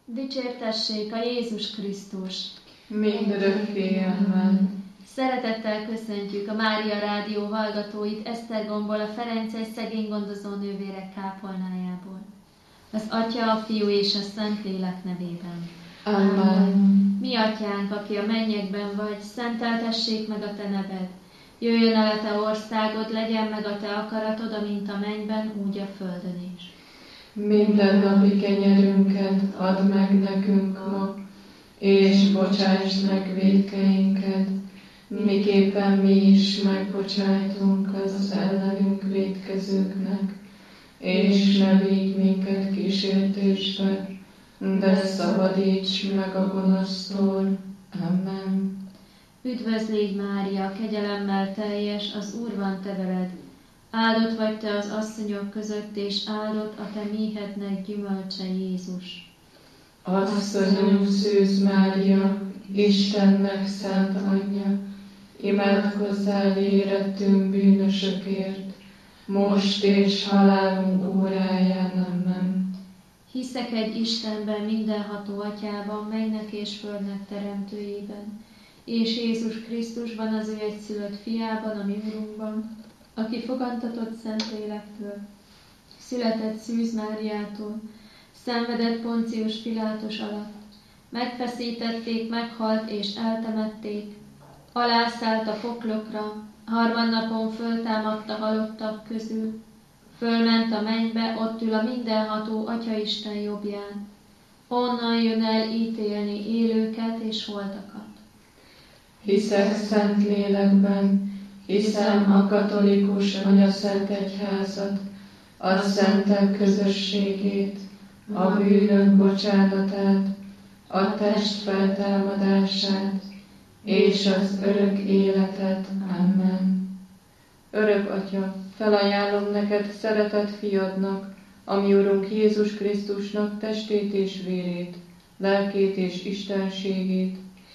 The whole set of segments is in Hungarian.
Dicsértessék a Jézus Krisztus! Mindörökké, amen. Szeretettel köszöntjük a Mária Rádió hallgatóit Esztergomból, a Ferences szegénygondozó nővérek kápolnájából. Az Atya, a Fiú és a Szentlélek nevében. Amen. Mi Atyánk, aki a mennyekben vagy, szenteltessék meg a Te neved. Jöjjön el a Te országod, legyen meg a Te akaratod, amint a mennyben, úgy a földön is. Minden napi kenyerünket add meg nekünk ma, és bocsáss meg vétkeinket, miképpen mi is megbocsájtunk az ellenünk vétkezőknek, és ne vigy minket kísértésbe, de szabadíts meg a gonosztól. Amen. Üdvözlégy Mária, kegyelemmel teljes, az Úr van te veled. Áldott vagy te az asszonyok között, és áldott a te méhednek gyümölcse Jézus. Asszonyunk Szűz Mária, Istennek szent anyja, imádkozzál érettünk bűnösökért, most és halálunk óráján. Amen. Hiszek egy Istenben, mindenható Atyában, mennek és földnek teremtőjében, és Jézus Krisztusban, az ő egyszülött fiában, a mi Urunkban, aki fogantatott Szentlélektől, született Szűz Máriától, szenvedett Poncius Pilátus alatt, megfeszítették, meghalt és eltemették, alászállt a poklokra, harmadnapon föltámadt a halottak közül, fölment a mennybe, ott ül a mindenható Atyaisten jobbján, onnan jön el ítélni élőket és holtakat. Hiszek Szentlélekben, hiszem a katolikus anyaszent egyházat, a szentek közösségét, a bűnök bocsánatát, a test feltámadását és az örök életet. Amen. Örök Atya, felajánlom neked szeretett fiadnak, a mi Urunk Jézus Krisztusnak testét és vérét, lelkét és istenségét,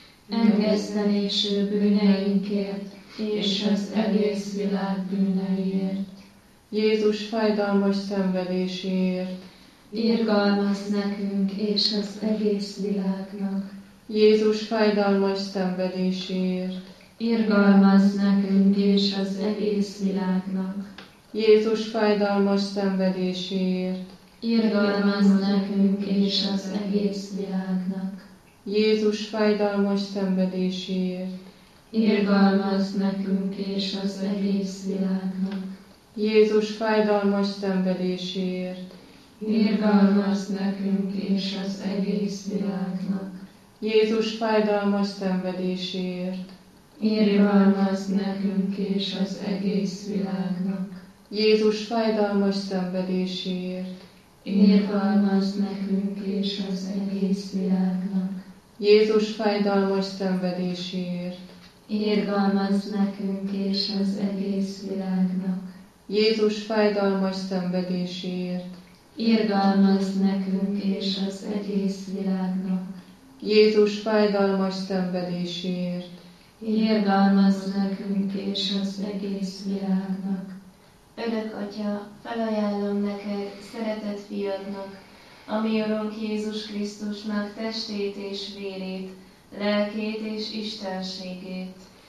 engesztelésű bűneinkért és az egész világ bűneiért. Jézus fájdalmas szenvedéséért, irgalmazz nekünk és az egész világnak. Jézus fájdalmas szenvedéséért, irgalmazz nekünk és az egész világnak. Jézus fájdalmas szenvedéséért, irgalmazz nekünk és az egész világnak. Jézus fájdalmas szenvedéséért, irgalmazz nekünk és az egész világnak. Jézus fájdalmas szenvedéséért, irgalmazz nekünk és az egész világnak. Jézus fájdalmas szenvedéséért, irgalmazz nekünk és az egész világnak. Jézus fájdalmas szenvedéséért, irgalmazz nekünk és az egész világnak. Jézus fájdalmas szenvedéséért, irgalmazz nekünk és az egész világnak. Jézus fájdalmas szenvedéséért, irgalmazz nekünk és az egész világnak. Jézus fájdalmas szenvedéséért, irgalmazz nekünk és az egész világnak. Örök Atya, felajánlom neked szeretett fiadnak, a mi Urunk Jézus Krisztusnak testét és vérét, lelkét és istenségét,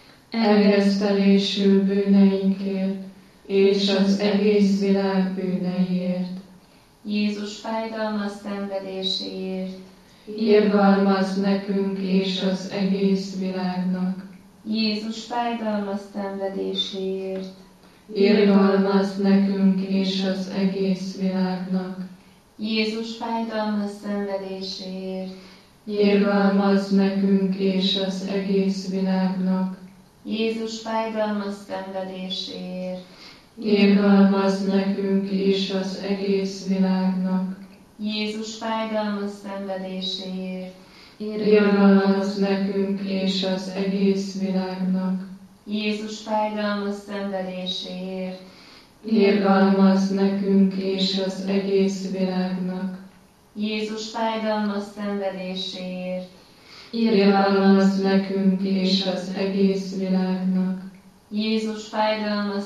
engesztelésű bűneinkért és az egész világ bűneiért, Jézus fájdalmas szenvedéséért, irgalmazz nekünk és az egész világnak, Jézus fájdalmas szenvedéséért, irgalmazz nekünk és az egész világnak, Jézus fájdalmas szenvedéséért, irgalmazz nekünk és az egész világnak, Jézus fájdalmas szenvedéséért, irgalmazz nekünk és az egész világnak, Jézus fájdalmas szenvedéséért, irgalmazz nekünk és az egész világnak, Jézus fájdalmas szenvedéséért, irgalmazz nekünk és az egész világnak, Jézus fájdalmas szenvedéséért, irgalmazz nekünk és az egész világnak, Jézus fájdalmas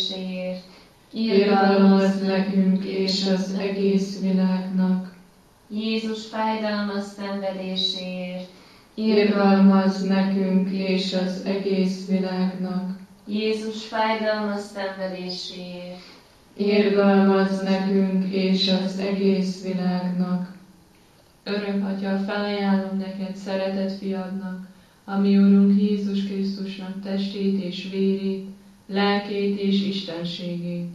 szenvedéséért, irgalmazz nekünk és az egész világnak, Jézus fájdalmas szenvedéséért, irgalmazz nekünk és az egész világnak. Jézus fájdalmas szenvedéséért, Irgalmazz nekünk és az egész világnak. Örök Atya, felajánlom neked szeretett fiadnak, a mi Urunk Jézus Krisztusnak testét és vérét, lelkét és istenségét.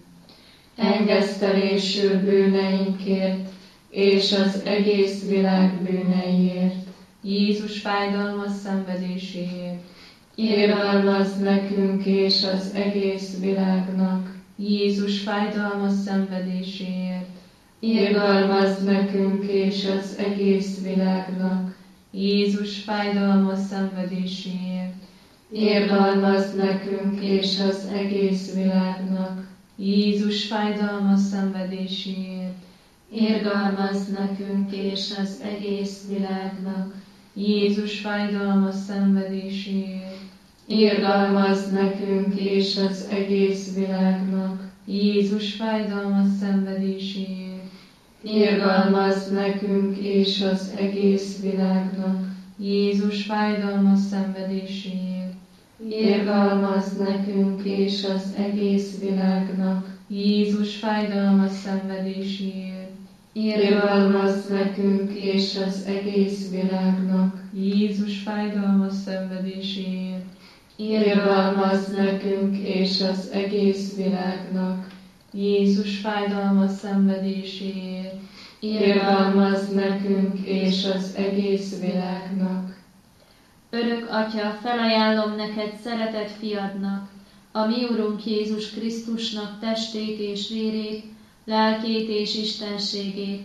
Engesztelésül bűneinkért és az egész világ bűneiért. Jézus fájdalmas szenvedéséért, Irgalmazz nekünk és az egész világnak. Jézus fájdalmas szenvedéséért, Irgalmazz nekünk és az egész világnak. Jézus fájdalmas szenvedéséért, Irgalmazz nekünk és az egész világnak. Jézus fájdalmas szenvedéséért, Irgalmazz nekünk és az egész világnak. Jézus fájdalmas szenvedéséért, Irgalmazz nekünk és az egész világnak. Jézus fájdalmas szenvedéséért, Irgalmazz nekünk és az egész világnak. Jézus fájdalmas szenvedéséért, Irgalmazz nekünk és az egész világnak. Jézus fájdalmas szenvedéséért, Irgalmazz nekünk és az egész világnak. Jézus fájdalmas szenvedéséért, Irgalmazz nekünk és az egész világnak. Jézus fájdalmas szenvedéséért, Irgalmazz nekünk és az egész világnak. Örök Atya, felajánlom neked szeretett fiadnak, a mi Urunk Jézus Krisztusnak testét és vérét, lelkét és istenségét,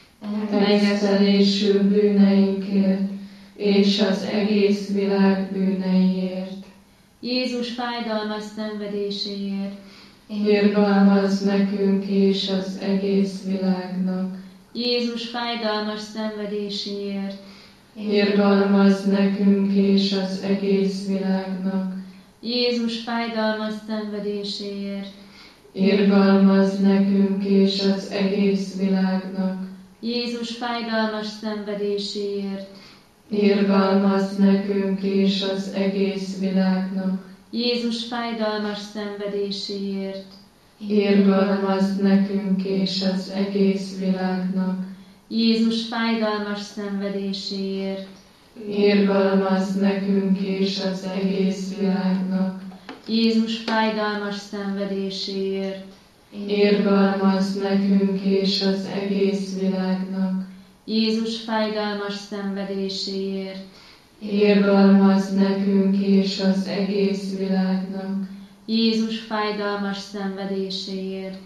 Engesztelésül bűneinkért és az egész világ bűneiért. Jézus fájdalmas szenvedéséért, Irgalmazz nekünk és az egész világnak. Jézus fájdalmas szenvedéséért, Irgalmazz nekünk és az egész világnak. Jézus fájdalmas szenvedéséért, Irgalmazz nekünk és az egész világnak. Jézus fájdalmas szenvedéséért, Irgalmazz nekünk és az egész világnak. Jézus fájdalmas szenvedéséért, Irgalmazz nekünk és az egész világnak. Jézus fájdalmas szenvedéséért, Irgalmazz nekünk és az egész világnak. Jézus fájdalmas szenvedéséért, Irgalmazz nekünk és az egész világnak. Jézus fájdalmas szenvedéséért, Irgalmazz nekünk és az egész világnak. Jézus fájdalmas szenvedéséért,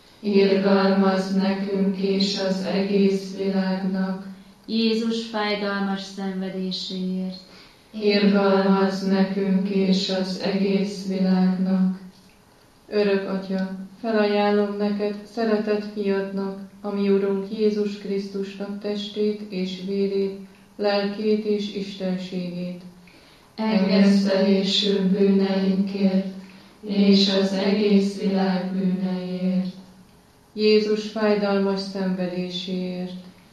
Irgalmazz nekünk és az egész világnak. Jézus fájdalmas szenvedéséért, Irgalmazz nekünk és az egész világnak. Örök Atya, felajánlom neked szeretett fiadnak, a mi Urunk Jézus Krisztusnak testét és vérét, lelkét és istenségét. Engesztelésül bűneinkért és az egész világ bűneiért. Jézus fájdalmas szenvedéséért,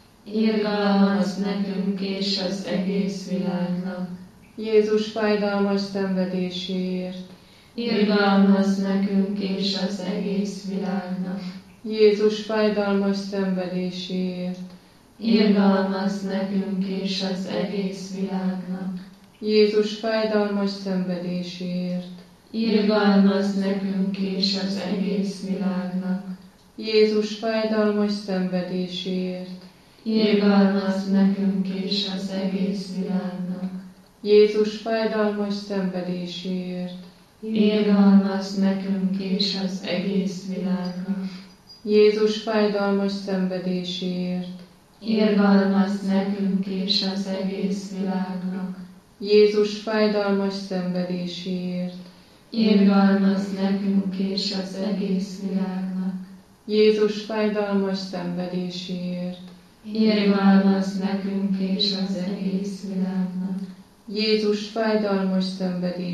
Irgalmazz nekünk és az egész világnak. Jézus fájdalmas szenvedéséért, Irgalmazz nekünk és az egész világnak. Jézus fájdalmas szenvedéséért, Irgalmazz nekünk és az egész világnak. Jézus fájdalmas szenvedéséért, Irgalmazz nekünk és az egész világnak. Jézus fájdalmas szenvedéséért, Irgalmazz nekünk és az egész világnak. Jézus fájdalmas szenvedéséért, Irgalmazz nekünk és az egész világnak. Jézus fájdalmas szenvedéséért, Irgalmazz nekünk és az egész világnak. Jézus fájdalmas szenvedéséért, Irgalmazz nekünk és az egész világnak. Jézus fájdalmas szenvedéséért, Irgalmazz nekünk és az egész világnak. Jézus fájdalmas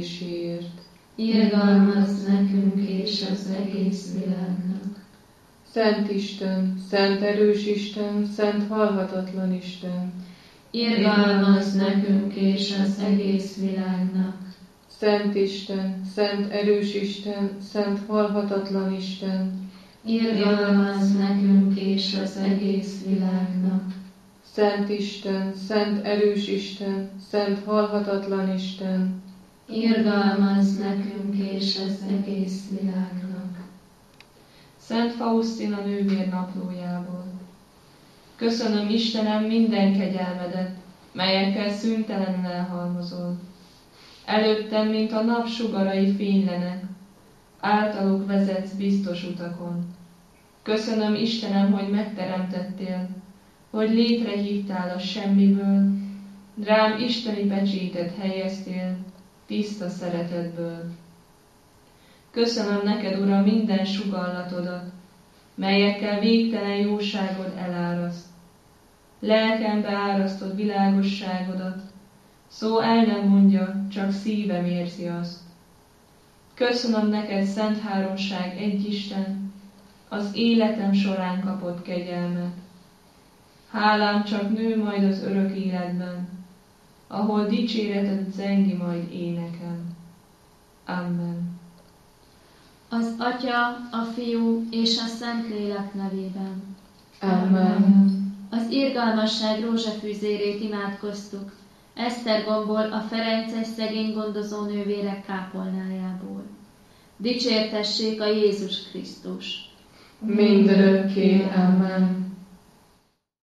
szenvedéséért, Irgalmazz nekünk és az egész világnak. Szent Isten, szent erős Isten, szent halhatatlan Isten. Irgalmazz nekünk és az egész világnak. Szent Isten, szent erős Isten, szent halhatatlan Isten. Irgalmazz nekünk és az egész világnak. Szent Isten, szent erős Isten, szent halhatatlan Isten. Irgalmazz nekünk és az egész világnak. Szent Faustina nővér naplójából. Köszönöm, Istenem, minden kegyelmedet, melyekkel szüntelenül elhalmozol. Előttem, mint a nap sugarai fénylenek, általuk vezetsz biztos utakon. Köszönöm, Istenem, hogy megteremtettél, hogy létrehívtál a semmiből, rám isteni pecsétet helyeztél, tiszta szeretetből. Köszönöm neked, Uram, minden sugallatodat, melyekkel végtelen jóságod eláraszt. Lelkembe árasztod világosságodat, szó el nem mondja, csak szívem érzi azt. Köszönöm neked, Szent Háromság egy Isten, az életem során kapott kegyelmet. Hálám csak nő majd az örök életben, ahol dicséreted zengi majd énekem. Amen. Az Atya, a Fiú és a Szentlélek nevében. Amen. Az irgalmasság rózsafűzérét imádkoztuk, Esztergomból a ferences szegény gondozó nővérek kápolnájából. Dicsértessék a Jézus Krisztus! Mindörökké. Amen.